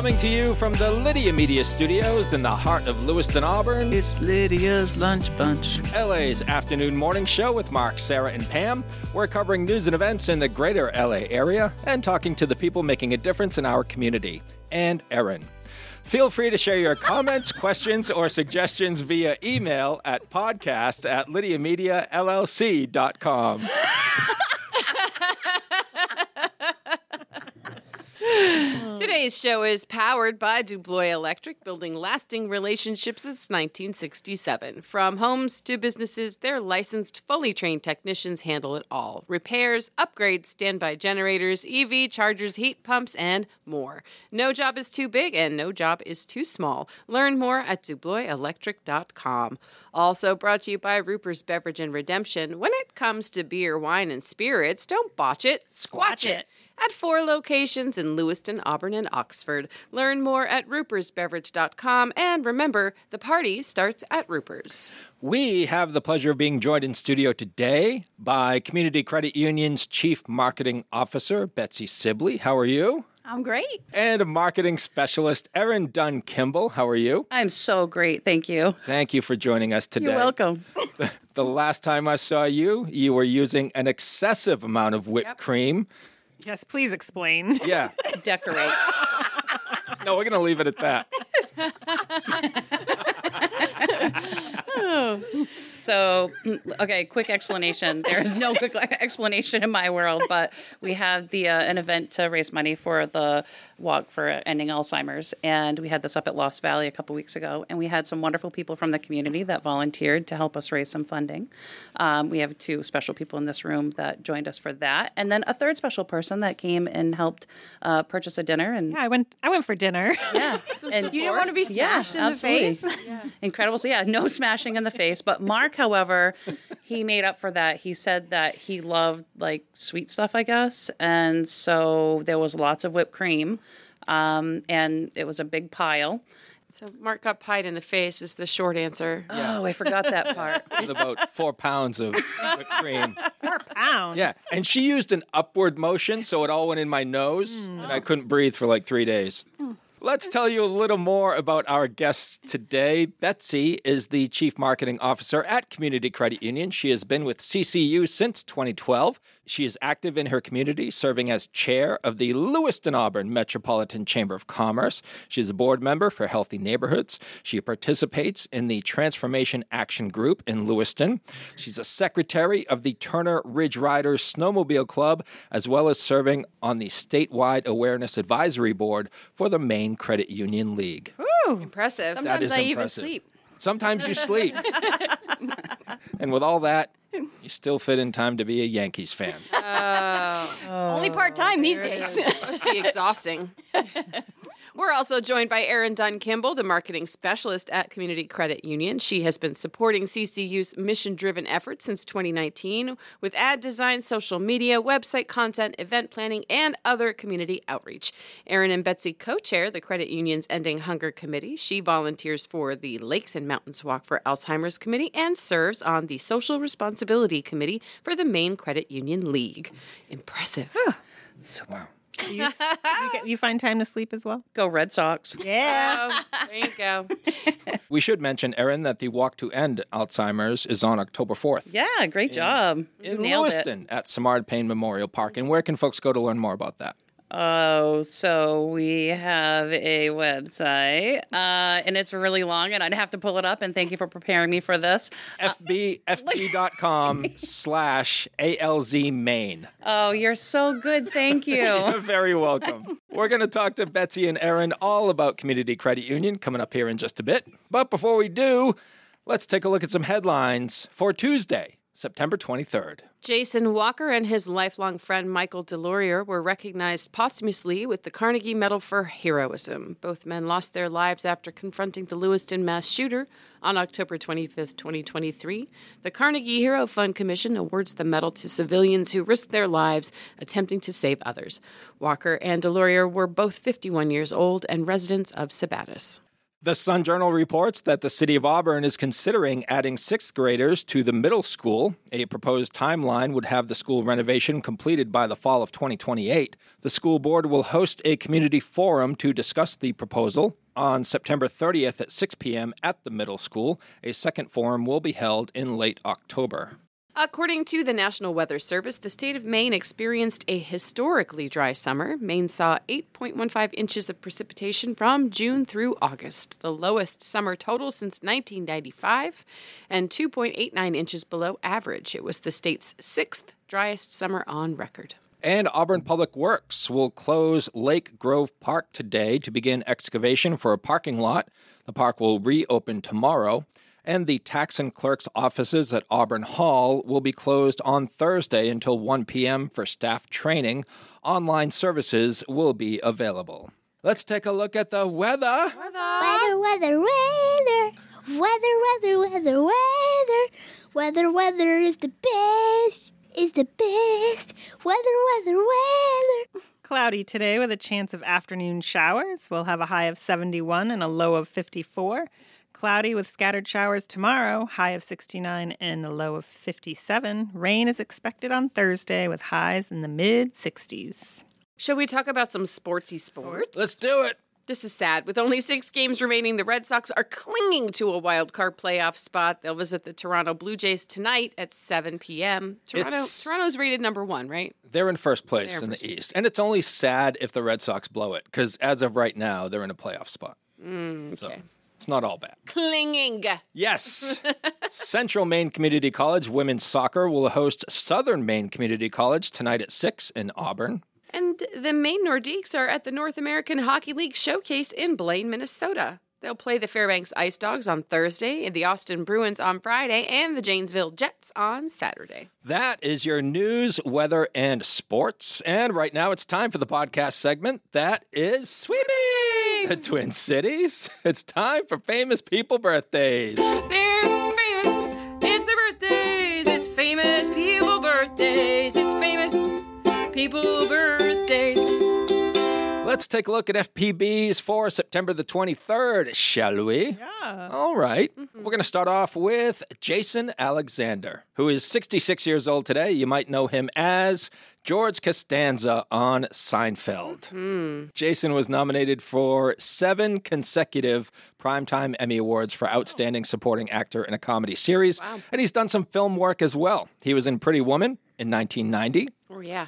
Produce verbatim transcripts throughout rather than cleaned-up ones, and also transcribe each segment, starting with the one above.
Coming to you from the Lydia Media Studios in the heart of Lewiston, Auburn. It's Lydia's Lunch Bunch. L A's afternoon morning show with Mark, Sarah, and Pam. We're covering news and events in the greater L A area and talking to the people making a difference in our community. And Erin. Feel free to share your comments, questions, or suggestions via email at podcast at lydia media l l c dot com. Today's show is powered by DuBois Electric, building lasting relationships since nineteen sixty-seven. From homes to businesses, their licensed, fully trained technicians handle it all. Repairs, upgrades, standby generators, E V chargers, heat pumps, and more. No job is too big and no job is too small. Learn more at du bois electric dot com. Also brought to you by Ruper's Beverage and Redemption. When it comes to beer, wine, and spirits, don't botch it, squatch it. At four locations in Lewiston, Auburn, and Oxford. Learn more at rupers beverage dot com. And remember, the party starts at Ruper's. We have the pleasure of being joined in studio today by Community Credit Union's Chief Marketing Officer, Betsy Sibley. How are you? I'm great. And Marketing Specialist, Erin Dunn Kimball. How are you? I'm so great. Thank you. Thank you for joining us today. You're welcome. the, the last time I saw you, you were using an excessive amount of whipped yep. cream. Yes, please explain. Yeah. Decorate. No, we're going to leave it at that. So, okay, quick explanation. There's no quick explanation in my world, but we had the uh, an event to raise money for the walk for ending Alzheimer's, and we had this up at Lost Valley a couple weeks ago, and we had some wonderful people from the community that volunteered to help us raise some funding. Um, we have two special people in this room that joined us for that, and then a third special person that came and helped uh, purchase a dinner. And yeah, I went. I went for dinner. Yeah, and you didn't want to be smashed yeah, in absolutely. the face. Yeah. Incredible. So yeah, no smashing in the face. But Mark, however, he made up for that. He said that he loved like sweet stuff, I guess, and so there was lots of whipped cream, um, and it was a big pile. So Mark got pied in the face is the short answer. Oh, I forgot that part. It was about four pounds of whipped cream. Four pounds? Yeah, and she used an upward motion, so it all went in my nose, mm. and I couldn't breathe for like three days. Mm. Let's tell you a little more about our guests today. Betsy is the Chief Marketing Officer at Community Credit Union. She has been with C C U since twenty twelve. She is active in her community, serving as chair of the Lewiston-Auburn Metropolitan Chamber of Commerce. She's a board member for Healthy Neighborhoods. She participates in the Transformation Action Group in Lewiston. She's a secretary of the Turner Ridge Riders Snowmobile Club, as well as serving on the statewide Awareness Advisory Board for the Maine Credit Union League. Ooh, impressive. Sometimes I impressive. even sleep. Sometimes you sleep. And with all that, you still fit in time to be a Yankees fan. Oh. oh Only part-time these days. Must be exhausting. We're also joined by Erin Dunn Kimball, the marketing specialist at Community Credit Union. She has been supporting C C U's mission-driven efforts since twenty nineteen with ad design, social media, website content, event planning, and other community outreach. Erin and Betsy co-chair the credit union's Ending Hunger Committee. She volunteers for the Lakes and Mountains Walk for Alzheimer's Committee and serves on the Social Responsibility Committee for the Maine Credit Union League. Impressive. So, wow. You, you, get, you find time to sleep as well? Go Red Sox. Yeah. Oh, there you go. We should mention, Erin, that the Walk to End Alzheimer's is on October fourth. Yeah, great job. In Nailed Lewiston it. at Samard Payne Memorial Park. And where can folks go to learn more about that? Oh, so we have a website, uh, and it's really long, and I'd have to pull it up, and thank you for preparing me for this. F B, F B dot com slash A L Z Maine. Oh, you're so good. Thank you. You're very welcome. We're going to talk to Betsy and Erin all about Community Credit Union coming up here in just a bit. But before we do, let's take a look at some headlines for Tuesday, September twenty-third. Jason Walker and his lifelong friend Michael DeLaurier were recognized posthumously with the Carnegie Medal for Heroism. Both men lost their lives after confronting the Lewiston mass shooter on October twenty-fifth, twenty twenty-three. The Carnegie Hero Fund Commission awards the medal to civilians who risked their lives attempting to save others. Walker and DeLaurier were both fifty-one years old and residents of Sabattis. The Sun Journal reports that the city of Auburn is considering adding sixth graders to the middle school. A proposed timeline would have the school renovation completed by the fall of twenty twenty-eight. The school board will host a community forum to discuss the proposal. On September thirtieth at six p.m. at the middle school, a second forum will be held in late October. According to the National Weather Service, the state of Maine experienced a historically dry summer. Maine saw eight point one five inches of precipitation from June through August, the lowest summer total since nineteen ninety-five, and two point eight nine inches below average. It was the state's sixth driest summer on record. And Auburn Public Works will close Lake Grove Park today to begin excavation for a parking lot. The park will reopen tomorrow. And the tax and clerk's offices at Auburn Hall will be closed on Thursday until one p.m. for staff training. Online services will be available. Let's take a look at the weather. Weather, weather, weather. Weather, weather, weather, weather. Weather, weather is the best. Is the best. Weather, weather, weather. Cloudy today with a chance of afternoon showers. We'll have a high of seventy-one and a low of fifty-four. Cloudy with scattered showers tomorrow, high of sixty-nine and a low of fifty-seven. Rain is expected on Thursday with highs in the mid-sixties. Shall we talk about some sportsy sports? Let's do it. This is sad. With only six games remaining, the Red Sox are clinging to a wild card playoff spot. They'll visit the Toronto Blue Jays tonight at seven p.m. Toronto, It's- Toronto's rated number one, right? They're in first place They're in in first the place. East. And it's only sad if the Red Sox blow it, because as of right now, they're in a playoff spot. Mm, So okay. it's not all bad. Clinging. Yes. Central Maine Community College women's soccer will host Southern Maine Community College tonight at six in Auburn. And the Maine Nordiques are at the North American Hockey League Showcase in Blaine, Minnesota. They'll play the Fairbanks Ice Dogs on Thursday, the Austin Bruins on Friday, and the Janesville Jets on Saturday. That is your news, weather, and sports. And right now it's time for the podcast segment that is Sweeping the Twin Cities. It's time for famous people birthdays. They're famous. It's their birthdays. It's famous people birthdays. It's famous people birthdays. Let's take a look at F P Bs for September the twenty-third, shall we? Yeah. All right. We're going to start off with Jason Alexander, who is sixty-six years old today. You might know him as George Costanza on Seinfeld. Jason was nominated for seven consecutive Primetime Emmy Awards for Outstanding Supporting Actor in a Comedy Series. Wow. And he's done some film work as well. He was in Pretty Woman in nineteen ninety. Oh, yeah.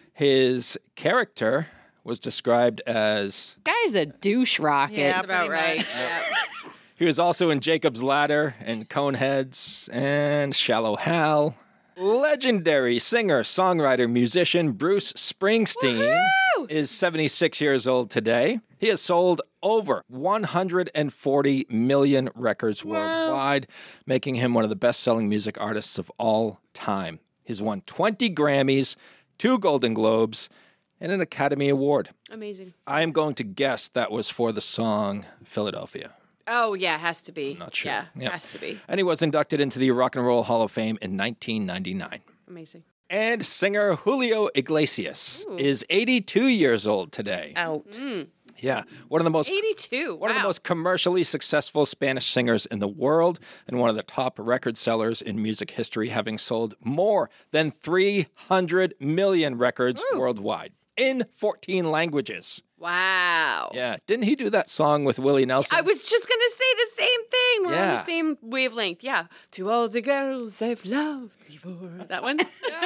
His character was described as... Guy's a douche rocket. Yeah, That's about pretty right. much. Yeah. He was also in Jacob's Ladder and Coneheads and Shallow Hal. Legendary singer, songwriter, musician Bruce Springsteen Woohoo! is seventy-six years old today. He has sold over one hundred forty million records worldwide, making him one of the best-selling music artists of all time. He's won twenty Grammys, two Golden Globes, and an Academy Award. Amazing. I am going to guess that was for the song Philadelphia. Oh, yeah, has to be. Not sure. Yeah, Yep. has to be. And he was inducted into the Rock and Roll Hall of Fame in nineteen ninety-nine. Amazing. And singer Julio Iglesias is eighty-two years old today. Out. Yeah, one of the most eighty-two. one wow. of the most commercially successful Spanish singers in the world, and one of the top record sellers in music history, having sold more than three hundred million records worldwide in fourteen languages. Wow. Yeah, didn't he do that song with Willie Nelson? I was just going to say the same thing. We're on Yeah. the same wavelength. Yeah. To all the girls I've loved before. That one?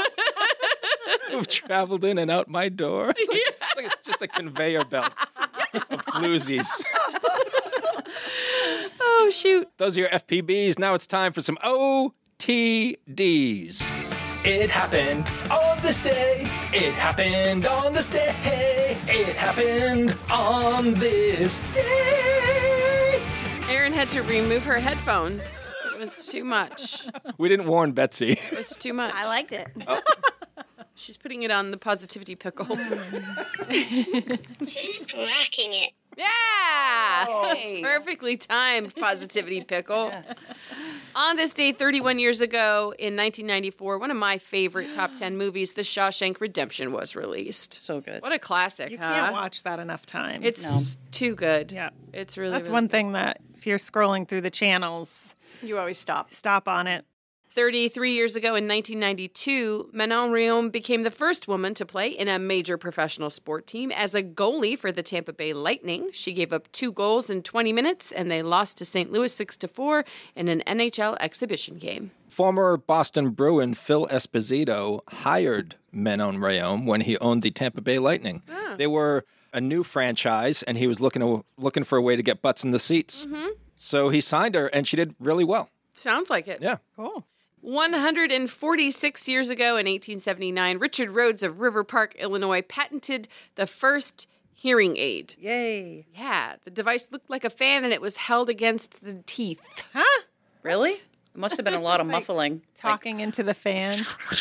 Who've traveled in and out my door. It's like, it's like a- just a conveyor belt of floozies. Oh, shoot. Those are your F P Bs. Now it's time for some O T Ds. It happened on this day. It happened on this day. It happened on this day. Erin had to remove her headphones. It was too much. We didn't warn Betsy. It was too much. I liked it. She's putting it on the positivity pickle. Rocking it. Yeah! Hey. Perfectly timed positivity pickle. On this day, thirty-one years ago, in nineteen ninety-four, one of my favorite top ten movies, The Shawshank Redemption, was released. So good. What a classic, You huh? can't watch that enough times. It's too good. Yeah. It's really, That's really one good. thing that if you're scrolling through the channels, You always stop. stop on it. thirty-three years ago in nineteen ninety-two, Manon Rhéaume became the first woman to play in a major professional sport team as a goalie for the Tampa Bay Lightning. She gave up two goals in twenty minutes, and they lost to Saint Louis six to four in an N H L exhibition game. Former Boston Bruin Phil Esposito hired Manon Rhéaume when he owned the Tampa Bay Lightning. Ah. They were a new franchise, and he was looking to, looking for a way to get butts in the seats. Mm-hmm. So he signed her, and she did really well. Sounds like it. Yeah. Cool. one hundred forty-six years ago in eighteen seventy-nine, Richard Rhodes of River Park, Illinois, patented the first hearing aid. Yay. Yeah, the device looked like a fan and it was held against the teeth. Huh? Really? It must have been a lot of muffling. Talking into the fan.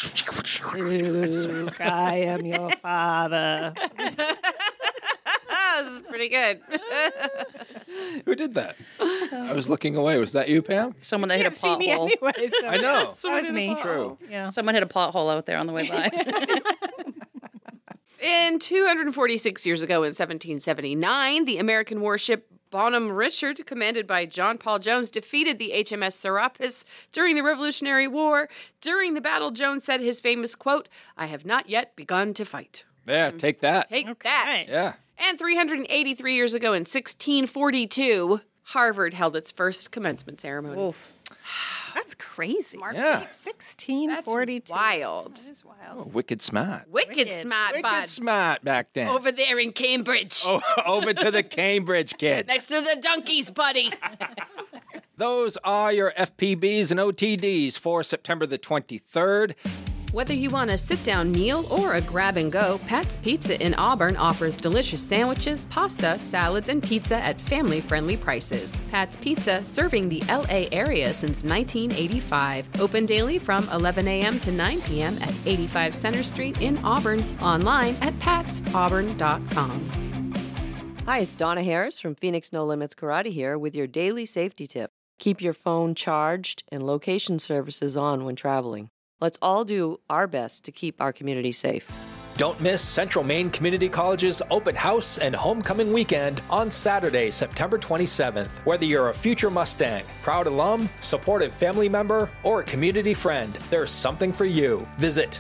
Luke, I am your father. Ah, this is pretty good. Who did that? I was looking away. Was that you, Pam? Someone that hit a See me pothole. anyway, so I know. that was me. True. Yeah. Someone hit a pothole out there on the way by. In two hundred forty-six years ago in seventeen seventy-nine, the American warship Bonhomme Richard, commanded by John Paul Jones, defeated the H M S Serapis during the Revolutionary War. During the battle, Jones said his famous quote, "I have not yet begun to fight." Yeah, take that. Take Okay. that. Yeah. And three hundred eighty-three years ago in sixteen forty-two, Harvard held its first commencement ceremony. Ooh. That's crazy. Yeah. sixteen That's forty-two. wild. Oh, wicked smart. Wicked, Wicked. smart, Wicked bud. smart back then. Over there in Cambridge. Oh, over to the Cambridge kid. Next to the donkeys, buddy. Those are your F P Bs and O T Ds for September the twenty-third. Whether you want a sit-down meal or a grab-and-go, Pat's Pizza in Auburn offers delicious sandwiches, pasta, salads, and pizza at family-friendly prices. Pat's Pizza, serving the L A area since nineteen eighty-five. Open daily from eleven a.m. to nine p.m. at eighty-five Center Street in Auburn. Online at pats auburn dot com. Hi, it's Donna Harris from Phoenix No Limits Karate here with your daily safety tip. Keep your phone charged and location services on when traveling. Let's all do our best to keep our community safe. Don't miss Central Maine Community College's open house and homecoming weekend on Saturday, September twenty-seventh. Whether you're a future Mustang, proud alum, supportive family member, or a community friend, there's something for you. Visit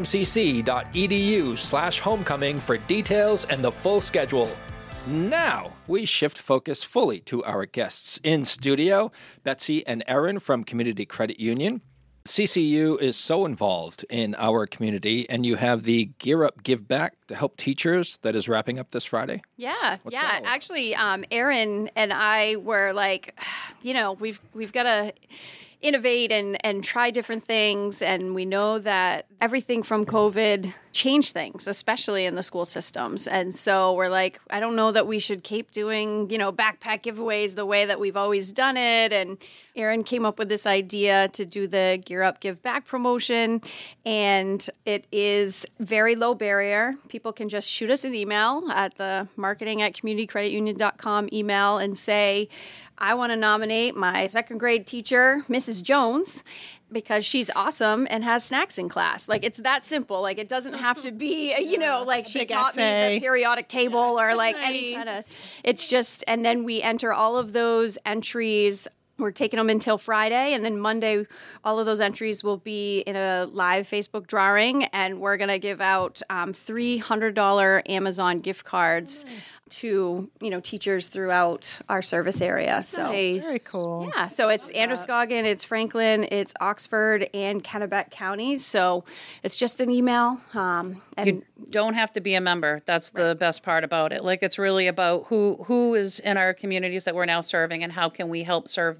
cmcc.edu slash homecoming for details and the full schedule. Now, we shift focus fully to our guests in studio, Betsy and Erin from Community Credit Union. C C U is so involved in our community, and you have the Gear Up Give Back to help teachers that is wrapping up this Friday. Yeah, What's yeah. that all Actually, um, Erin and I were like, you know, we've we've got to innovate and and try different things, and we know that everything from COVID changed things, especially in the school systems. And so we're like, I don't know that we should keep doing, you know, backpack giveaways the way that we've always done it. And Erin came up with this idea to do the Gear Up Give Back promotion, and it is very low barrier. People can just shoot us an email at the marketing at community credit union dot com email and say, I want to nominate my second grade teacher, Missus Jones, because she's awesome and has snacks in class. Like, it's that simple. Like, it doesn't have to be, you know, like she Big taught me essay. the periodic table or like any kind of, it's just, and then we enter all of those entries. We're taking them until Friday, and then Monday, all of those entries will be in a live Facebook drawing, and we're going to give out um, three hundred dollars Amazon gift cards to, you know, teachers throughout our service area. So, Nice. Very cool. yeah, so it's Androscoggin, it's Franklin, it's Oxford, and Kennebec counties. So it's just an email. Um, and You don't have to be a member. That's the best part about it. Like, it's really about who who is in our communities that we're now serving and how can we help serve them.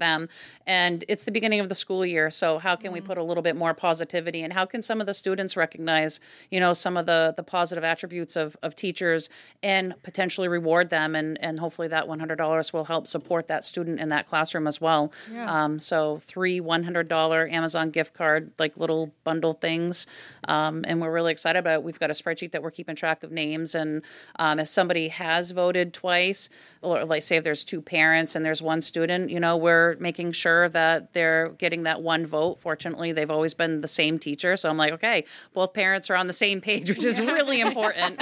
them. And it's the beginning of the school year, so how can we put a little bit more positivity, and how can some of the students recognize, you know, some of the, the positive attributes of, of teachers and potentially reward them, and, and hopefully that one hundred dollars will help support that student in that classroom as well. Yeah. Um, so three one hundred dollars Amazon gift card, like little bundle things, um, and we're really excited about it. We've got a spreadsheet that we're keeping track of names, and um, if somebody has voted twice, or like say if there's two parents and there's one student, you know, we're making sure that they're getting that one vote. Fortunately, they've always been the same teacher, so I'm like, okay, both parents are on the same page, which is really important.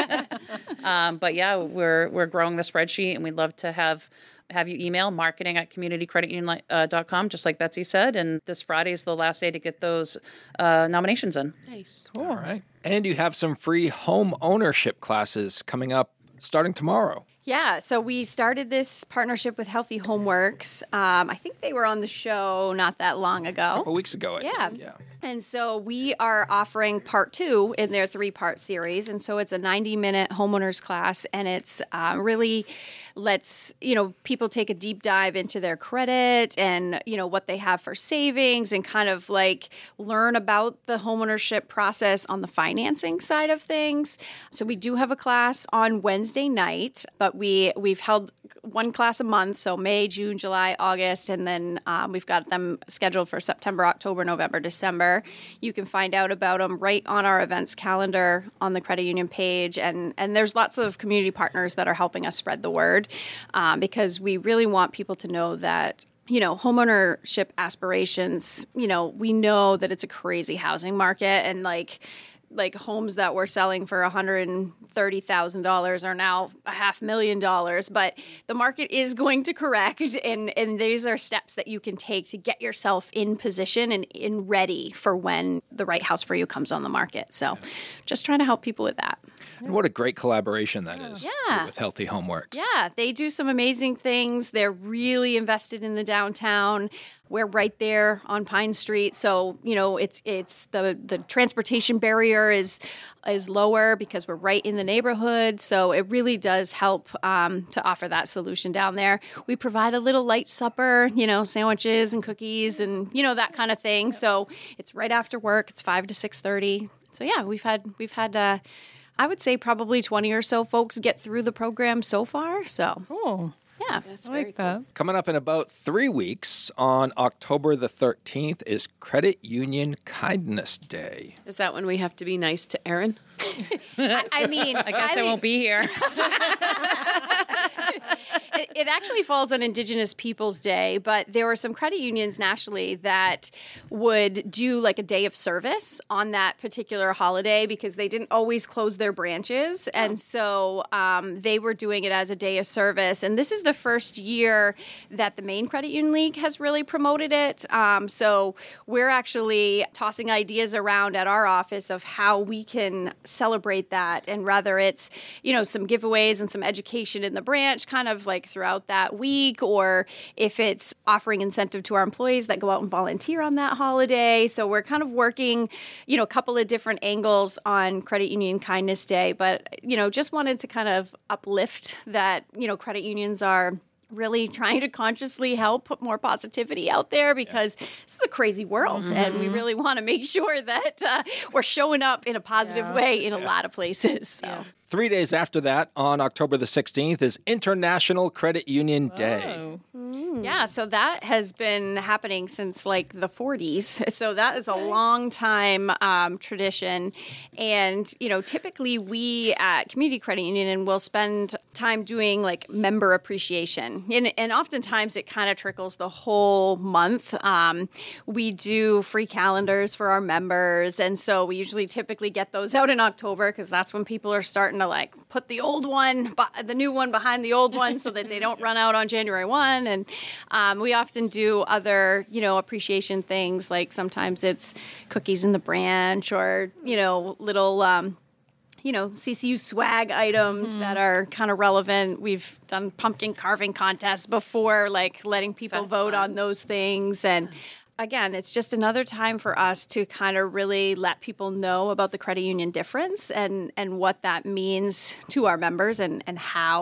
um, but yeah, we're we're growing the spreadsheet, and we'd love to have have you email marketing at community credit union dot com, just like Betsy said. And this Friday is the last day to get those uh, nominations in. Nice. All right. And you have some free home ownership classes coming up starting tomorrow. Yeah, so we started this partnership with Healthy Homeworks. Um, I think they were on the show not that long ago. A couple weeks ago, I Yeah. think. Yeah. And so we are offering part two in their three-part series. And so it's a ninety-minute homeowners class, and it's uh, really lets, you know, people take a deep dive into their credit and, you know, what they have for savings, and kind of like learn about the homeownership process on the financing side of things. So we do have a class on Wednesday night, but we, we've held one class a month, so May, June, July, August, and then um, we've got them scheduled for September, October, November, December. You can find out about them right on our events calendar on the credit union page, and, and there's lots of community partners that are helping us spread the word, um, because we really want people to know that, you know, homeownership aspirations, you know, we know that it's a crazy housing market, and like, like homes that were selling for one hundred thirty thousand dollars are now a half million dollars. But the market is going to correct, and, and these are steps that you can take to get yourself in position and in ready for when the right house for you comes on the market. So just trying to help people with that. And what a great collaboration that is Yeah. with Healthy Homeworks. Yeah, they do some amazing things. They're really invested in the downtown. We're right there on Pine Street, so you know it's it's the the transportation barrier is is lower because we're right in the neighborhood. So it really does help um, to offer that solution down there. We provide a little light supper, you know, sandwiches and cookies and you know that kind of thing. So it's right after work. It's five to six thirty. So yeah, we've had we've had. Uh, I would say probably twenty or so folks get through the program so far. So, Cool. yeah. I like that. Coming up in about three weeks on October the thirteenth is Credit Union Kindness Day. Is that when we have to be nice to Erin? I, I mean, I guess I, won't be here. it, it actually falls on Indigenous Peoples Day, but there were some credit unions nationally that would do like a day of service on that particular holiday because they didn't always close their branches. Oh. And so um, they were doing it as a day of service. And this is the first year that the Maine Credit Union League has really promoted it. Um, so we're actually tossing ideas around at our office of how we can celebrate that. And rather it's, you know, some giveaways and some education in the branch kind of like throughout that week, or if it's offering incentive to our employees that go out and volunteer on that holiday. So we're kind of working, you know, a couple of different angles on Credit Union Kindness Day, but, you know, just wanted to kind of uplift that, you know, credit unions are really trying to consciously help put more positivity out there because yeah. this is a crazy world, mm-hmm. and we really want to make sure that uh, we're showing up in a positive yeah. way in yeah. a lot of places. So. Yeah. Three days after that, on October the sixteenth, is International Credit Union Day. Oh. Mm. Yeah, so that has been happening since like the forties. So that is a long time um, tradition. And, you know, typically we at Community Credit Union will spend time doing like member appreciation. And, and oftentimes it kind of trickles the whole month. Um, we do free calendars for our members. And so we usually typically get those out in October because that's when people are starting to like put the old one, the new one behind the old one so that they don't run out on January first. And um, we often do other, you know, appreciation things. Like sometimes it's cookies in the branch or, you know, little, um, you know, C C U swag items mm-hmm. that are kind of relevant. We've done pumpkin carving contests before, like letting people That's vote fun. on those things. And again, it's just another time for us to kind of really let people know about the credit union difference and, and what that means to our members and, and how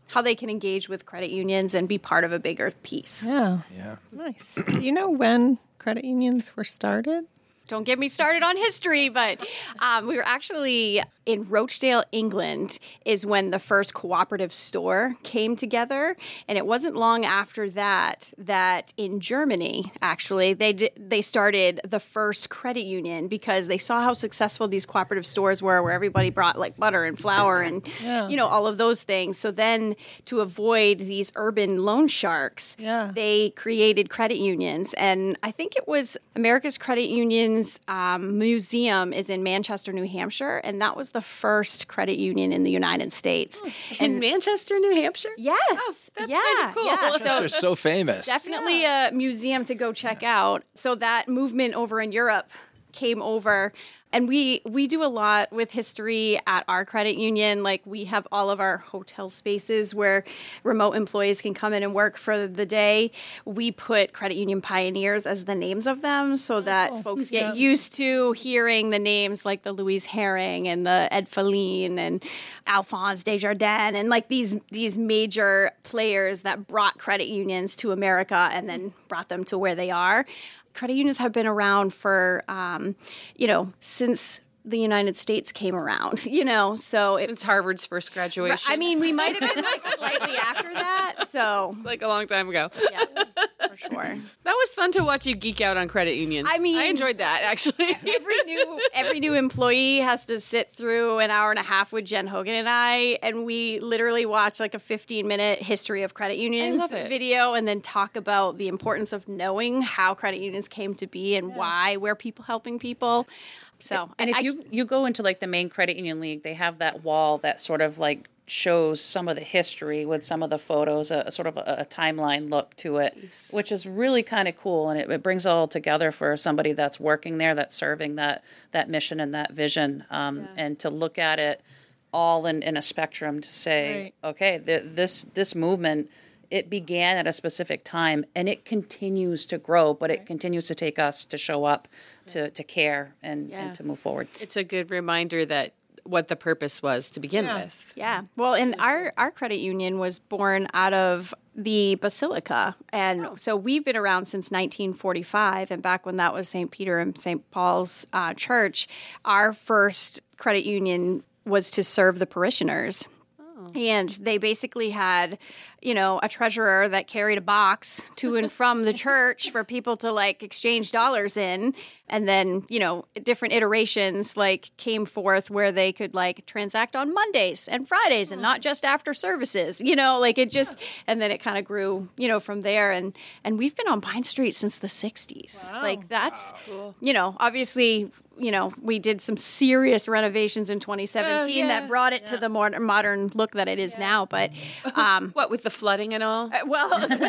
how they can engage with credit unions and be part of a bigger piece. Yeah. Yeah. Nice. Do you know when credit unions were started? Don't get me started on history, but um, we were actually in Rochdale, England, is when the first cooperative store came together. And it wasn't long after that that in Germany, actually, they did, they started the first credit union because they saw how successful these cooperative stores were, where everybody brought like butter and flour and Yeah. you know all of those things. So then, to avoid these urban loan sharks, Yeah. they created credit unions. And I think it was America's Credit Union Um, museum is in Manchester, New Hampshire, and that was the first credit union in the United States. In Manchester, New Hampshire? Yes, Oh, that's yeah, kinda cool. yeah. So They're so famous. definitely a museum to go check out. So that movement over in Europe came over. And we we do a lot with history at our credit union. Like we have all of our hotel spaces where remote employees can come in and work for the day. We put credit union pioneers as the names of them so that folks get used to hearing the names like the Louise Herring and the Ed Feline and Alphonse Desjardins and like these these major players that brought credit unions to America and then brought them to where they are. Credit unions have been around for, um, you know, since the United States came around, you know, so it, Since Harvard's first graduation. I mean, we might have been like slightly after that. So, like a long time ago. yeah, for sure. That was fun to watch you geek out on credit unions. I mean- I enjoyed that actually. Every new every new employee has to sit through an hour and a half with Jen Hogan and I, and we literally watch like a fifteen minute history of credit unions love it. video, and then talk about the importance of knowing how credit unions came to be and why we're people helping people. So, And if I- you you go into like the main credit union league, they have that wall that sort of like shows some of the history with some of the photos, a, a sort of a, a timeline look to it, which is really kind of cool, and it, it brings it all together for somebody that's working there, that's serving that that mission and that vision, um, and to look at it all in, in a spectrum to say, Right. okay, th- this this movement. It began at a specific time, and it continues to grow, but it continues to take us to show up, to, to care, and, Yeah. and to move forward. It's a good reminder that what the purpose was to begin with. Yeah. Well, and our, our credit union was born out of the Basilica. And so we've been around since nineteen forty-five. And back when that was Saint Peter and Saint Paul's uh, Church, our first credit union was to serve the parishioners. And they basically had, you know, a treasurer that carried a box to and from the church for people to like exchange dollars in. And then, you know, different iterations like came forth where they could like transact on Mondays and Fridays and not just after services, you know, like it just, and then it kind of grew, you know, from there. And, and we've been on Pine Street since the sixties. Like that's, you know, obviously, you know, we did some serious renovations in twenty seventeen Oh, yeah. that brought it to the more modern look that it is now. But, um, What with the flooding and all? well,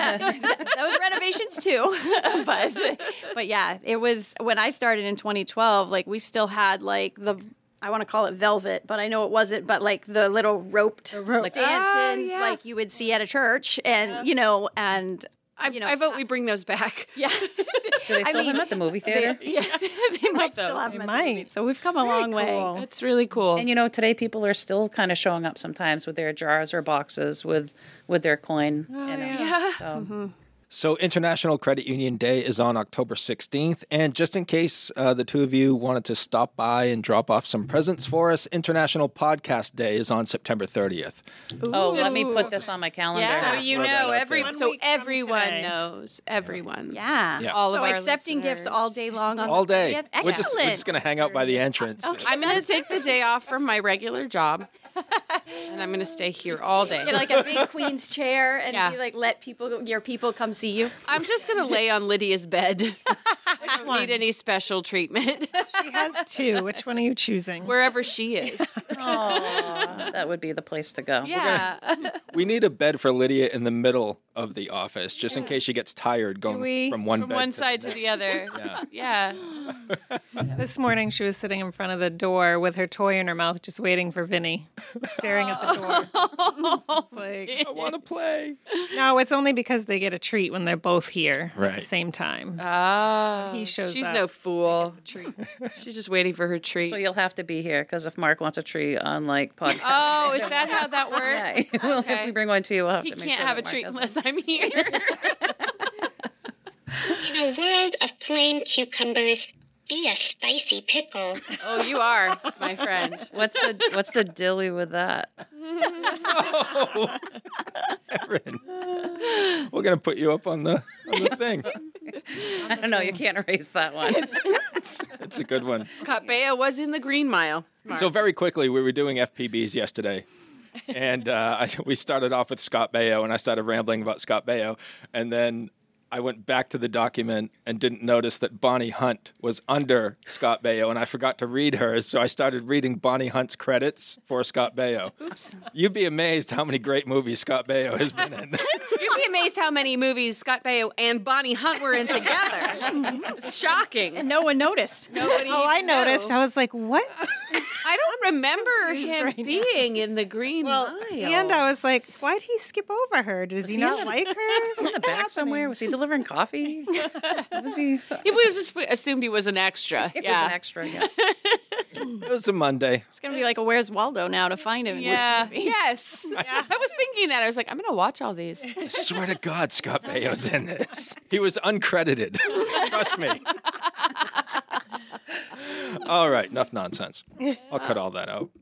those renovations too. but, but yeah, it was when I started in twenty twelve, like we still had like the, I want to call it velvet, but I know it wasn't, but like the little roped stanchions Oh, yeah. like you would see at a church and, you know, and, I, you know, I vote we bring those back. yeah. Do they I still have mean, them at the movie theater? Yeah, they might still those. have They them. might. So we've come a long way. cool. That's really cool. And you know, today people are still kind of showing up sometimes with their jars or boxes with with their coin. you know. yeah. So, So International Credit Union Day is on October sixteenth. And just in case uh, the two of you wanted to stop by and drop off some presents for us, International Podcast Day is on September thirtieth. oh, let me put this on my calendar. Yeah. So you Throw that know, out every there. so One week from everyone today. knows. Everyone. Yeah. Yeah. All of so our accepting gifts listeners. all day long on All the day. thirtieth? We're just, we're just Excellent. going to hang out by the entrance. I'm going to take the day off from my regular job, and I'm going to stay here all day. Get like a big queen's chair and Yeah. be like, let people, your people come see you. I'm just going to lay on Lydia's bed. I don't one? need any special treatment She has two. Which one are you choosing? wherever she is. Aw, that would be the place to go. Yeah. We need a bed for Lydia in the middle of the office, just in case she gets tired going we- from one From bed one to side the to the other. Yeah. Yeah. This morning she was sitting in front of the door with her toy in her mouth, just waiting for Vinny, staring at the door. It's like, I want to play. no, it's only because they get a treat when they're both here at Right. the same time. Ah. He shows She's up. no fool. Treat. She's just waiting for her treat. So you'll have to be here because if Mark wants a tree on like podcast, oh, is that how that works? yeah, well, Okay. if we bring one to you, we'll have He to make can't sure have a that Mark treat has unless one. I'm here. In a world of plain cucumbers, be a spicy pickle. Oh, you are, my friend. What's the what's the dilly with that? Oh, Erin. We're going to put you up on the, on the thing. I don't know. You can't erase that one. It's a good one. Scott Baio was in the Green Mile. So very quickly, we were doing F P Bs yesterday. And uh, I, we started off with Scott Baio, and I started rambling about Scott Baio. And then I went back to the document and didn't notice that Bonnie Hunt was under Scott Baio, and I forgot to read hers. So I started reading Bonnie Hunt's credits for Scott Baio. Oops. You'd be amazed how many great movies Scott Baio has been in. You'd be amazed how many movies Scott Baio and Bonnie Hunt were in together. It's shocking. And no one noticed. Nobody Oh, I even knew. noticed. I was like, what? I don't remember him right now. being in the Green Well, Mile. and I was like, why'd he skip over her? Does he he not in the- like her? In the back somewhere, was he delivering coffee? What was he? He would have just assumed he was an extra. It yeah. was an extra. Yeah. It was a Monday. It's going to be like a Where's Waldo now to find him. in Yeah. these movies. Yes. I was thinking that. I was like, I'm going to watch all these. I swear to God, Scott Baio's in this. He was uncredited. Trust me. All right, enough nonsense. I'll cut all that out.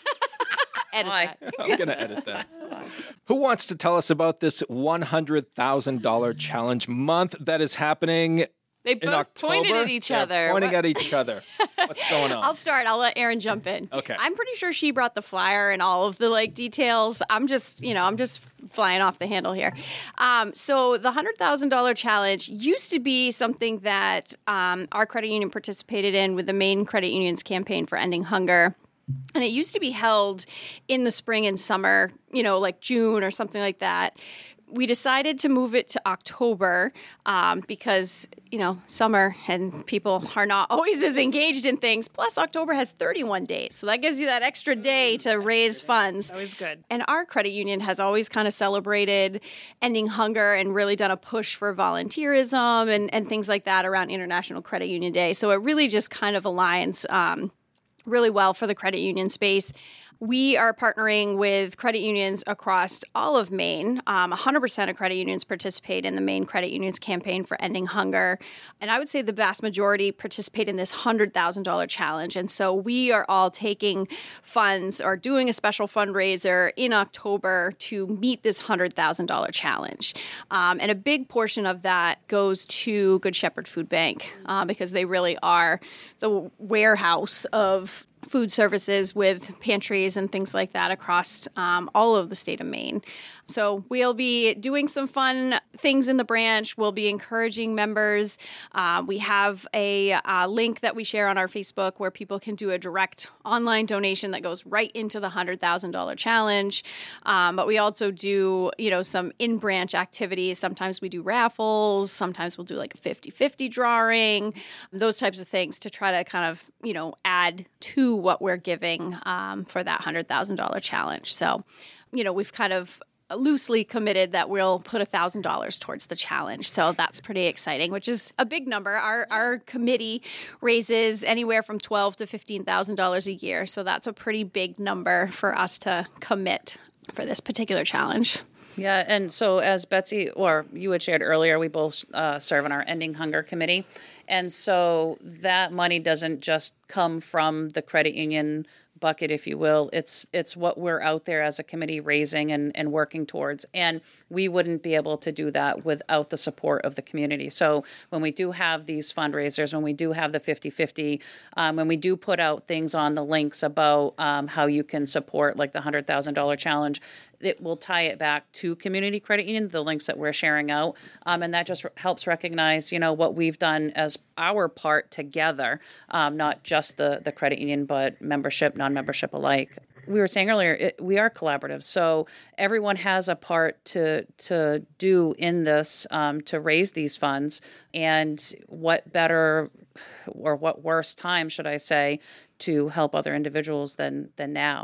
Edit Why? that. I'm going to edit that. Who wants to tell us about this one hundred thousand dollars challenge month that is happening They in both October? pointed at each They're other. Pointing What- at each other. What's going on? I'll start. I'll let Erin jump in. Okay. I'm pretty sure she brought the flyer and all of the like details. I'm just, you know, I'm just flying off the handle here. Um, so the one hundred thousand dollars challenge used to be something that um, our credit union participated in with the Maine Credit Union's campaign for ending hunger. And it used to be held in the spring and summer, you know, like June or something like that. We decided to move it to October um, because, you know, summer and people are not always as engaged in things. Plus, October has thirty-one days. So that gives you that extra day to raise funds. Always good. And our credit union has always kind of celebrated ending hunger and really done a push for volunteerism and, and things like that around International Credit Union Day. So it really just kind of aligns um, really well for the credit union space. We are partnering with credit unions across all of Maine. Um, one hundred percent of credit unions participate in the Maine Credit Union's campaign for ending hunger. And I would say the vast majority participate in this one hundred thousand dollars challenge. And so we are all taking funds or doing a special fundraiser in October to meet this one hundred thousand dollars challenge. Um, and a big portion of that goes to Good Shepherd Food Bank uh, because they really are the warehouse of food services with pantries and things like that across um, all of the state of Maine. So we'll be doing some fun things in the branch. We'll be encouraging members. Uh, we have a uh, link that we share on our Facebook where people can do a direct online donation that goes right into the one hundred thousand dollars challenge. Um, but we also do, you know, some in-branch activities. Sometimes we do raffles. Sometimes we'll do like a fifty-fifty drawing, those types of things to try to kind of, you know, add to what we're giving um, for that one hundred thousand dollars challenge. So, you know, we've kind of loosely committed that we'll put one thousand dollars towards the challenge. So that's pretty exciting, which is a big number. Our our committee raises anywhere from twelve thousand dollars to fifteen thousand dollars a year. So that's a pretty big number for us to commit for this particular challenge. Yeah, and so as Betsy, or you had shared earlier, we both uh, serve on our Ending Hunger Committee. And so that money doesn't just come from the credit union bucket, if you will. It's it's what we're out there as a committee raising and, and working towards. And we wouldn't be able to do that without the support of the community. So when we do have these fundraisers, when we do have the fifty-fifty, um, when we do put out things on the links about um, how you can support like the one hundred thousand dollars challenge, it will tie it back to Community Credit Union, the links that we're sharing out. Um, and that just r- helps recognize, you know, what we've done as our part together, um, not just the, the credit union, but membership, non-membership alike. We were saying earlier, it, we are collaborative. So everyone has a part to to do in this um, to raise these funds. And what better or what worse time, should I say, to help other individuals than than now.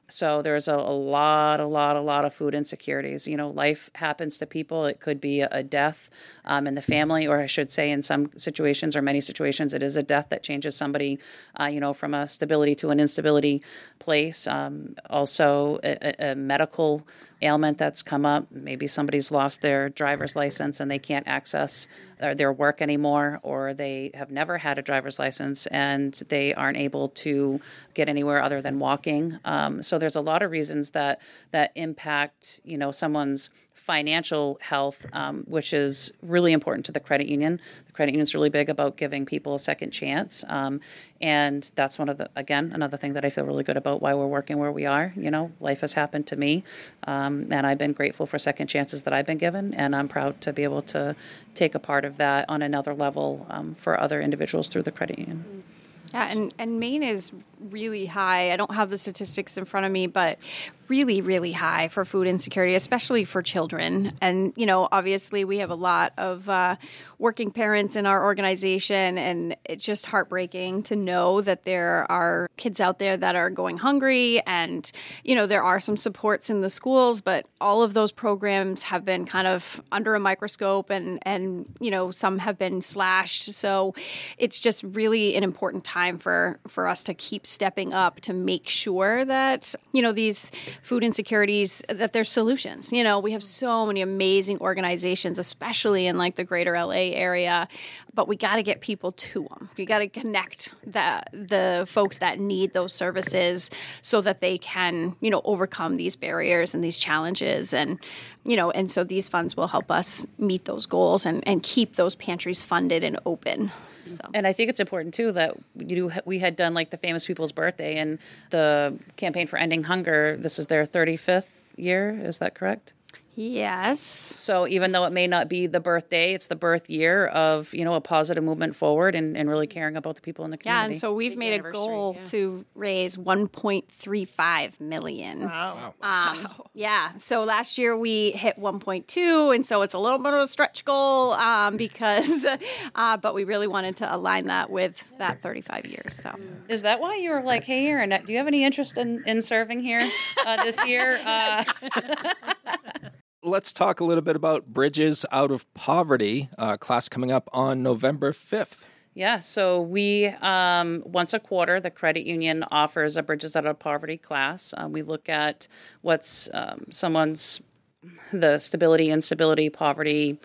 So there's a, a lot, a lot, a lot of food insecurities. You know, life happens to people. It could be a death um, in the family, or I should say in some situations or many situations, it is a death that changes somebody, uh, you know, from a stability to an instability place. Um, also, a, a medical ailment that's come up. Maybe somebody's lost their driver's license and they can't access their, their work anymore, or they have never had a driver's license and they aren't able to get anywhere other than walking. Um, so there's a lot of reasons that that impact, you know, someone's financial health, um, which is really important to the credit union. The credit union is really big about giving people a second chance. Um, and that's one of the, again, another thing that I feel really good about why we're working where we are. You know, life has happened to me, um, and I've been grateful for second chances that I've been given, and I'm proud to be able to take a part of that on another level um, for other individuals through the credit union. Yeah, and, and Maine is really high. I don't have the statistics in front of me, but really, really high for food insecurity, especially for children. And, you know, obviously we have a lot of uh, working parents in our organization, and it's just heartbreaking to know that there are kids out there that are going hungry. And, you know, there are some supports in the schools, but all of those programs have been kind of under a microscope, and, and you know, some have been slashed. So it's just really an important time for, for us to keep stepping up to make sure that, you know, these food insecurities, that there's solutions. You know, we have so many amazing organizations, especially in like the greater L A area, but we got to get people to them. We got to connect the, the folks that need those services so that they can, you know, overcome these barriers and these challenges. And, you know, and so these funds will help us meet those goals and, and keep those pantries funded and open. So. And I think it's important, too, that you we had done like the Famous People's Birthday and the Campaign for Ending Hunger. This is their thirty-fifth year. Is that correct? Yes. So even though it may not be the birthday, it's the birth year of, you know, a positive movement forward and, and really caring about the people in the community. Yeah, and so we've Big made a anniversary, goal yeah. to raise one point three five million. Wow. Um, yeah, so last year we hit one point two, and so it's a little bit of a stretch goal um, because, uh, but we really wanted to align that with that thirty-five years. So Is that why you were like, hey, Aaron, do you have any interest in, in serving here uh, this year? Uh, Let's talk a little bit about Bridges Out of Poverty, uh, class coming up on November fifth. Yeah, so we, um, once a quarter, the credit union offers a Bridges Out of Poverty class. Um, we look at what's um, someone's, the stability, instability, poverty,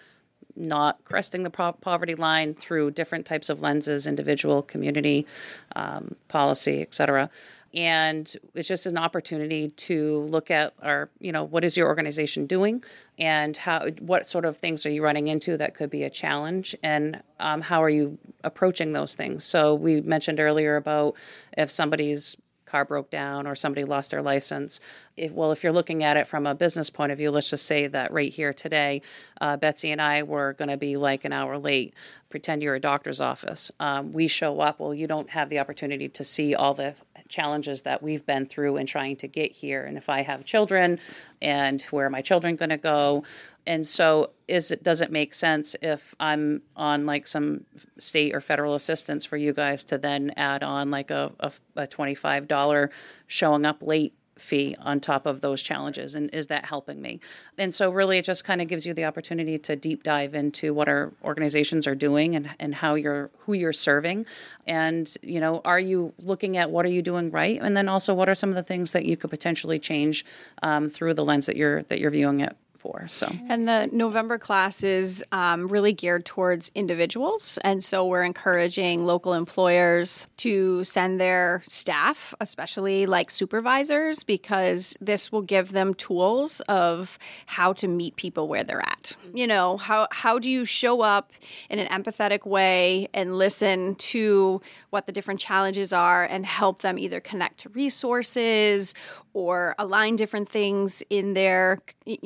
not cresting the po- poverty line through different types of lenses, individual, community, um, policy, et cetera. And it's just an opportunity to look at our, you know, what is your organization doing, and how, what sort of things are you running into that could be a challenge, and um, how are you approaching those things? So we mentioned earlier about if somebody's car broke down or somebody lost their license. If, well, if you're looking at it from a business point of view, let's just say that right here today, uh, Betsy and I were going to be like an hour late. Pretend you're a doctor's office. Um, we show up. Well, you don't have the opportunity to see all the challenges that we've been through in trying to get here. And if I have children, and where are my children going to go? And so is it, does it make sense if I'm on like some state or federal assistance for you guys to then add on like a, a, a twenty-five dollars showing up late fee on top of those challenges, and is that helping me? And so really it just kind of gives you the opportunity to deep dive into what our organizations are doing, and, and how you're who you're serving, and you know, are you looking at what are you doing right, and then also what are some of the things that you could potentially change um, through the lens that you're that you're viewing it for. So, and the November class is um, really geared towards individuals. And so we're encouraging local employers to send their staff, especially like supervisors, because this will give them tools of how to meet people where they're at. You know, how, how do you show up in an empathetic way and listen to what the different challenges are and help them either connect to resources or align different things in their, you know, in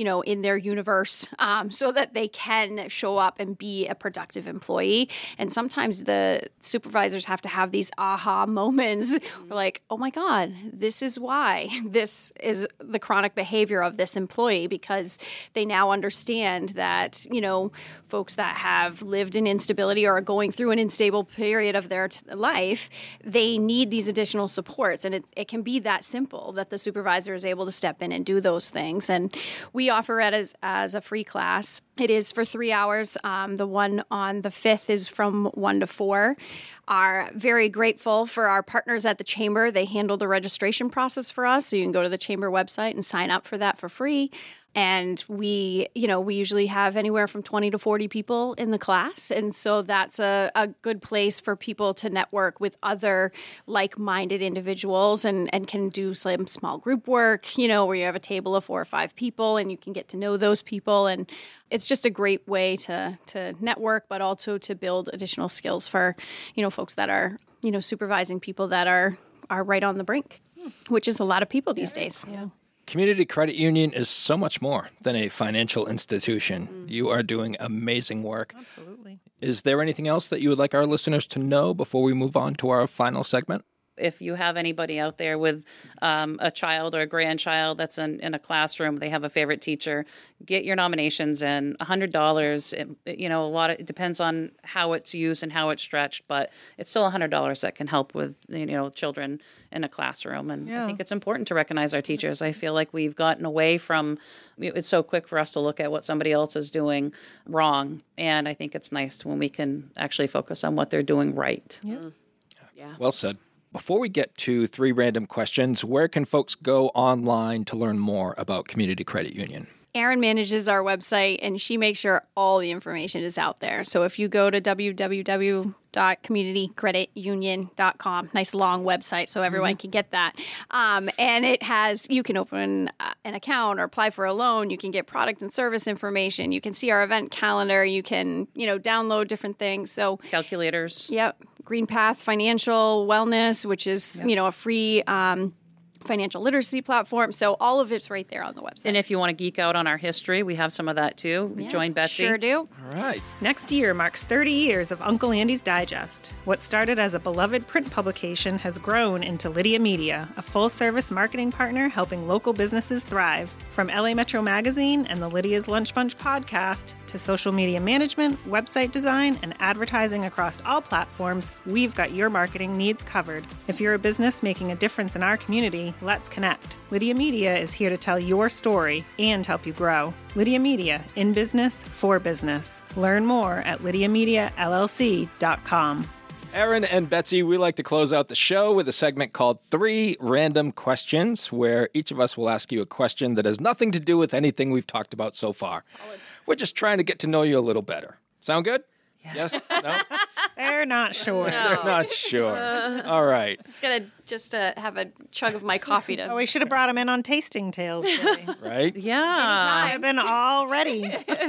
their universe um, so that they can show up and be a productive employee. And sometimes the supervisors have to have these aha moments. We're like, oh my God, this is why this is the chronic behavior of this employee, because they now understand that, you know, folks that have lived in instability or are going through an unstable period of their t- life, they need these additional supports. And it, it can be that simple that the supervisor is able to step in and do those things. And we offer it as, as a free class. It is for three hours. Um, the one on the fifth is from one to four. Are very grateful for our partners at the Chamber. They handle the registration process for us. So you can go to the Chamber website and sign up for that for free. And we, you know, we usually have anywhere from twenty to forty people in the class. And so that's a, a good place for people to network with other like-minded individuals and, and can do some small group work, you know, where you have a table of four or five people and you can get to know those people. And it's just a great way to to network, but also to build additional skills for, you know, folks that are, you know, supervising people that are, are right on the brink, which is a lot of people these days. Yeah. Community Credit Union is so much more than a financial institution. Mm. You are doing amazing work. Absolutely. Is there anything else that you would like our listeners to know before we move on to our final segment? If you have anybody out there with um, a child or a grandchild that's in, in a classroom, they have a favorite teacher, get your nominations in. one hundred dollars, it, you know, a lot of, it depends on how it's used and how it's stretched, but it's still one hundred dollars that can help with, you know, children in a classroom. And Yeah. I think it's important to recognize our teachers. I feel like we've gotten away from, it's so quick for us to look at what somebody else is doing wrong. And I think it's nice when we can actually focus on what they're doing right. Yeah. Yeah. Well said. Before we get to three random questions, where can folks go online to learn more about Community Credit Union? Erin manages our website, and she makes sure all the information is out there. So if you go to w w w dot community credit union dot com, nice long website so everyone mm-hmm. can get that. Um, and it has, you can open uh, an account or apply for a loan. You can get product and service information. You can see our event calendar. You can, you know, download different things. So Calculators. Yep. Green Path Financial Wellness, which is, yep. you know, a free um, financial literacy platform. So all of it's right there on the website. And if you want to geek out on our history, we have some of that too. Yes, Join Betsy. Sure do. All right. Next year marks thirty years of Uncle Andy's Digest. What started as a beloved print publication has grown into Lydia Media, a full-service marketing partner helping local businesses thrive. From L A Metro Magazine and the Lydia's Lunch Bunch podcast to social media management, website design, and advertising across all platforms, we've got your marketing needs covered. If you're a business making a difference in our community, let's connect. Lydia Media is here to tell your story and help you grow. Lydia Media, in business, for business. Learn more at lydia media l l c dot com. Erin and Betsy, we like to close out the show with a segment called Three Random Questions, where each of us will ask you a question that has nothing to do with anything we've talked about so far. Solid. We're just trying to get to know you a little better. Sound good? Yeah. Yes? No? They're not sure. No. They're not sure. Uh, All right. Just gonna just uh, have a chug of my coffee to. Oh, we should have brought them in on Tasting Tales today. Right? Yeah. I've been all ready.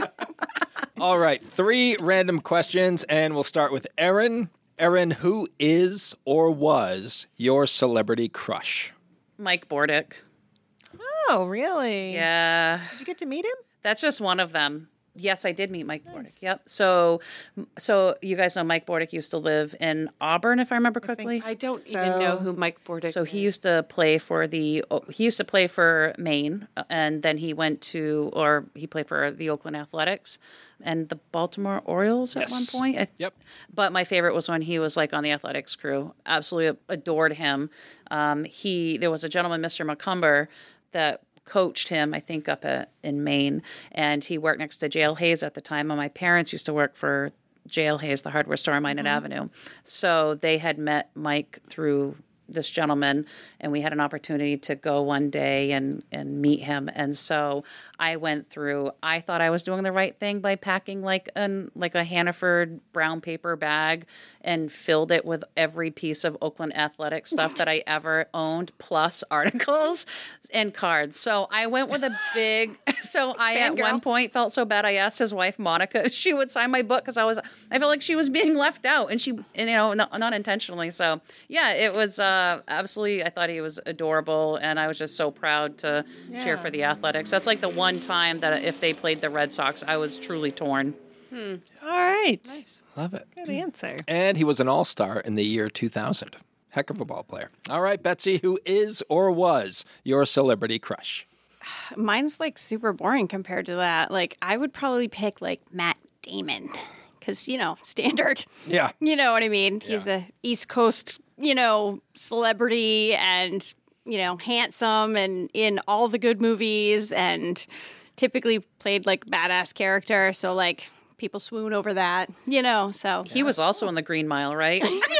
All right. Three random questions, and we'll start with Erin. Erin, who is or was your celebrity crush? Mike Bordick. Oh, really? Yeah. Did you get to meet him? That's just one of them. Yes, I did meet Mike nice. Bordick. Yep. So, so you guys know Mike Bordick used to live in Auburn, if I remember correctly. I don't So- even know who Mike Bordick So is. he used to play for the he used to play for Maine, and then he went to or he played for the Oakland Athletics and the Baltimore Orioles at Yes. one point. I- Yep. But my favorite was when he was like on the athletics crew. Absolutely adored him. Um, he there was a gentleman, Mister McCumber, that coached him, I think, up at, in Maine, and he worked next to J L Hayes at the time. And my parents used to work for J L Hayes, the hardware store on Minot mm-hmm. Avenue. So they had met Mike through this gentleman, and we had an opportunity to go one day and, and meet him. And so I went through, I thought I was doing the right thing by packing like an like a Hannaford brown paper bag and filled it with every piece of Oakland Athletic stuff that I ever owned, plus articles and cards. So I went with a big, so I at one point felt so bad. I asked his wife, Monica, if she would sign my book because I was, I felt like she was being left out, and she, and, you know, not, not intentionally. So yeah, it was, uh, uh, absolutely, I thought he was adorable, and I was just so proud to cheer for the Athletics. That's like the one time that if they played the Red Sox, I was truly torn. Hmm. All right. Nice. Love it. Good answer. And he was an all-star in the year two thousand. Heck of a ball player. All right, Betsy, who is or was your celebrity crush? Mine's like super boring compared to that. Like I would probably pick like Matt Damon because, you know, standard. Yeah. You know what I mean? He's Yeah. a East Coast, you know, celebrity and, you know, handsome and in all the good movies and typically played like badass character. So like people swoon over that, you know, so. He was also in the Green Mile, right?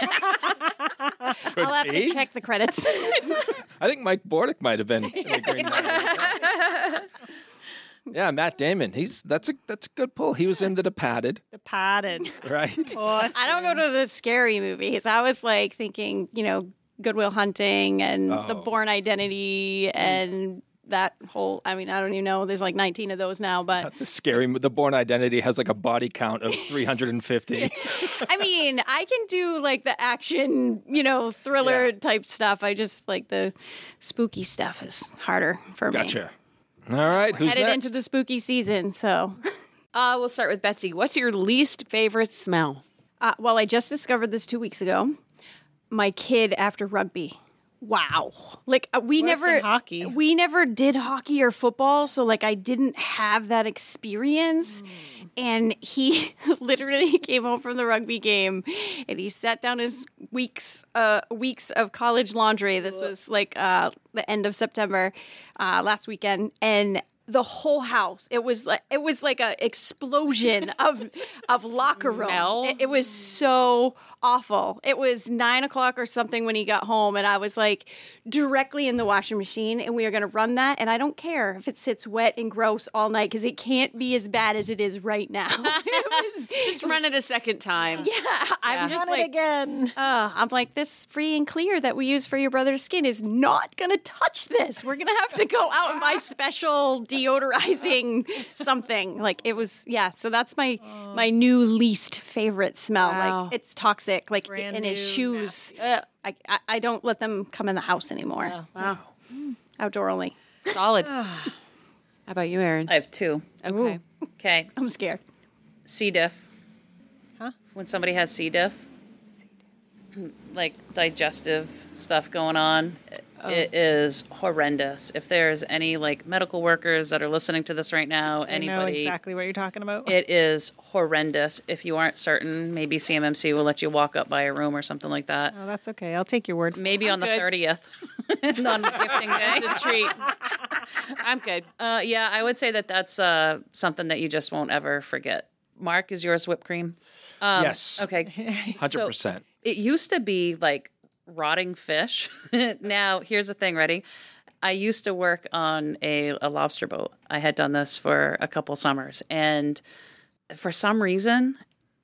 I'll have be. to check the credits. I think Mike Bordick might have been in the Green Mile. Yeah, Matt Damon. He's that's a that's a good pull. He was in The Departed, Departed. right? Awesome. I don't go to the scary movies. I was like thinking, you know, Good Will Hunting and The Oh. Bourne Identity and that whole, I mean, I don't even know. There's like nineteen of those now, but The scary. The Bourne Identity has like a body count of three hundred fifty. I mean, I can do like the action, you know, thriller Yeah. type stuff. I just like the spooky stuff is harder for me. Gotcha. All right, who's Headed next? into the spooky season, so. Uh, we'll start with Betsy. What's your least favorite smell? Uh, well, I just discovered this two weeks ago. My kid after rugby. Wow. Like uh, we Worse never than hockey. we never did hockey or football, so like I didn't have that experience. And he literally came home from the rugby game and he sat down his weeks uh weeks of college laundry. This was like uh the end of September uh last weekend, and the whole house, it was like it was like a explosion of of locker room. Smell? It, it was so awful. It was nine o'clock or something when he got home, and I was like directly in the washing machine, and we are going to run that. And I don't care if it sits wet and gross all night because it can't be as bad as it is right now. It was, Just run it a second time. yeah, I'm just Run like it again. uh, I'm like, this free and clear that we use for your brother's skin is not going to touch this. We're going to have to go out and buy special deodorizing something. Like it was, yeah. So that's my my new least favorite smell. Wow. Like it's toxic. Like Brand in his new, shoes. Uh, I, I I don't let them come in the house anymore. Wow. Outdoor only. Solid. How about you, Aaron? I have two. Okay. Okay. I'm scared. C. diff. Huh? When somebody has C. diff, like digestive stuff going on, it is horrendous. If there's any like medical workers that are listening to this right now, I know anybody, exactly what you're talking about. it is horrendous. If you aren't certain, maybe C M M C will let you walk up by a room or something like that. Oh, that's okay. I'll take your word for it. Maybe I'm on the good. thirtieth, non-gifting day. It's a treat. I'm good. Uh, yeah, I would say that that's uh, something that you just won't ever forget. Mark, is yours whipped cream? Um, Yes. Okay. Hundred percent. It used to be like rotting fish. Now, here's the thing. Ready? I used to work on a, a lobster boat. I had done this for a couple summers, and for some reason,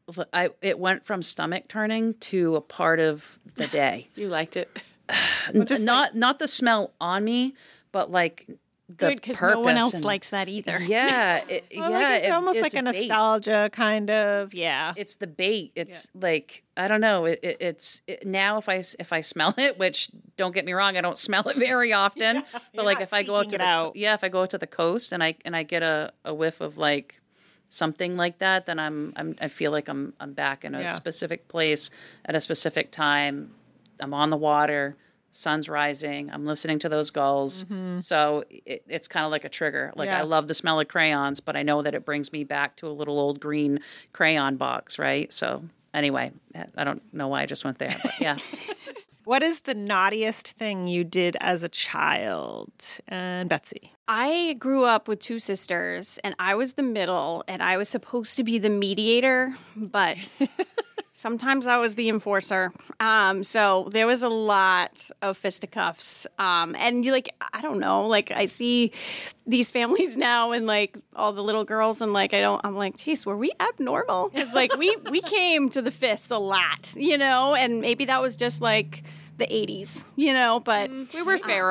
I it went from stomach turning to a part of the day. You liked it. N- not not the smell on me, but like the Good, because no one purpose else and- likes that either. Yeah, it, Well, yeah. like it's it- almost it's like a bait. nostalgia kind of. Yeah. It's the bait. It's like I don't know. It, it, it's it, now if I s- if I smell it, which don't get me wrong, I don't smell it very often. but you're like not if I go out seeking to it the out. yeah, if I go out to the coast and I and I get a, a whiff of like something like that, then I'm, I'm I feel like I'm I'm back in a Yeah. specific place at a specific time. I'm on the water. Sun's rising. I'm listening to those gulls. So it, it's kind of like a trigger. Like Yeah. I love the smell of crayons, but I know that it brings me back to a little old green crayon box, right? So anyway, I don't know why I just went there, but yeah. What is the naughtiest thing you did as a child? And Betsy. I grew up with two sisters, and I was the middle, and I was supposed to be the mediator, but sometimes I was the enforcer. Um, so there was a lot of fisticuffs. Um, and you like, I don't know, like I see these families now and like all the little girls, and like I don't, I'm like, geez, were we abnormal? Because like we we came to the fists a lot, you know, and maybe that was just like the eighties, you know, but. We were feral.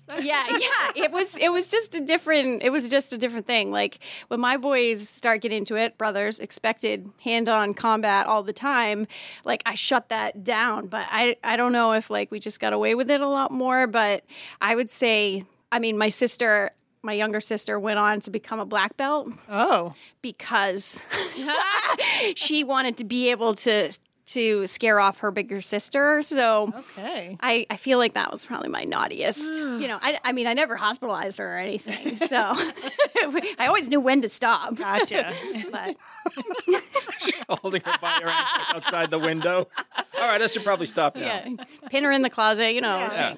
yeah, yeah. It was it was just a different it was just a different thing. Like when my boys start getting into it, brothers expected hand-on combat all the time. Like I shut that down, but I I don't know if like we just got away with it a lot more. But I would say, I mean, my sister. My younger sister went on to become a black belt. Oh. Because she wanted to be able to to scare off her bigger sister. So Okay. I, I feel like that was probably my naughtiest. you know, I, I mean, I never hospitalized her or anything. So I always knew when to stop. Gotcha. But Holding her by her ankles outside the window. All right, I should probably stop now. yeah, pin her in the closet, you know. Yeah.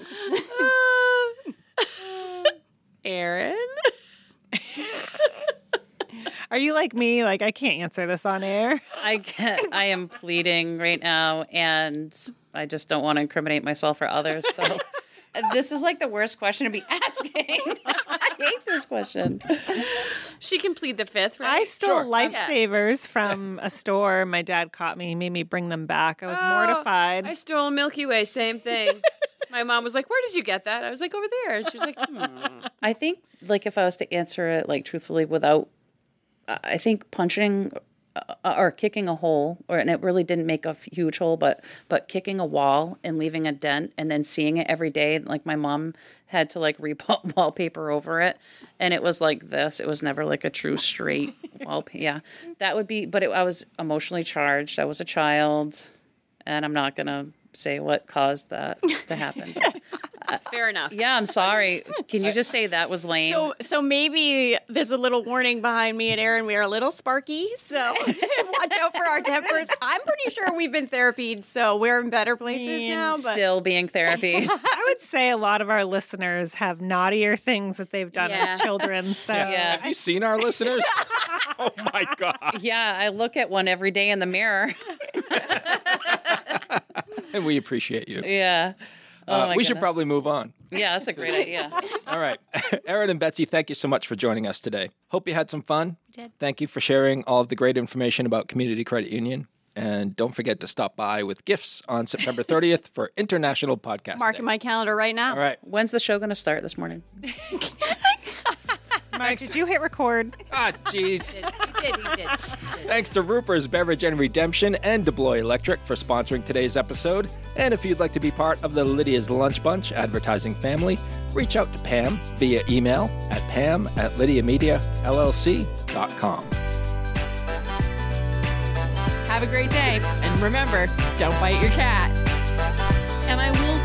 Aaron? Are you like me? Like, I can't answer this on air. I can't, I am pleading right now, and I just don't want to incriminate myself or others. So this is like the worst question to be asking. I hate this question. She can plead the fifth, right? I stole Sure. lifesavers from a store. My dad caught me. He made me bring them back. I was Oh, mortified. I stole a Milky Way, same thing. My mom was like, where did you get that? I was like, over there. And she was like, hmm. I think, like, if I was to answer it, like, truthfully without, I think punching uh, or kicking a hole, or and it really didn't make a f- huge hole, but but kicking a wall and leaving a dent and then seeing it every day, like my mom had to like re-wallpaper over it, and it was like this. It was never like a true straight wallpaper. Yeah, that would be. But it, I was emotionally charged. I was a child, and I'm not gonna say what caused that to happen. Fair enough. Yeah, I'm sorry. Can you just say that was lame? So, so maybe there's a little warning behind me and Aaron. We are a little sparky, so watch out for our tempers. I'm pretty sure we've been therapied, so we're in better places now. But Still being therapy. I would say a lot of our listeners have naughtier things that they've done Yeah. as children. So Yeah. Have you seen our listeners? Oh my God. Yeah, I look at one every day in the mirror. And we appreciate you. Yeah. Oh, Uh, my we should goodness. probably move on. Yeah, that's a great idea. All right. Aaron and Betsy, thank you so much for joining us today. Hope you had some fun. Did. Thank you for sharing all of the great information about Community Credit Union. And don't forget to stop by with gifts on September thirtieth for International Podcast marking Day. my calendar right now. All right. When's the show going to start this morning? Mike, did you hit record? Ah, jeez. He did, he did. Thanks to Ruper's Beverage and Redemption and DeBloy Electric for sponsoring today's episode. And if you'd like to be part of the Lydia's Lunch Bunch advertising family, reach out to Pam via email at pam at lydia media l l c dot com. Have a great day. And remember, don't bite your cat. And I will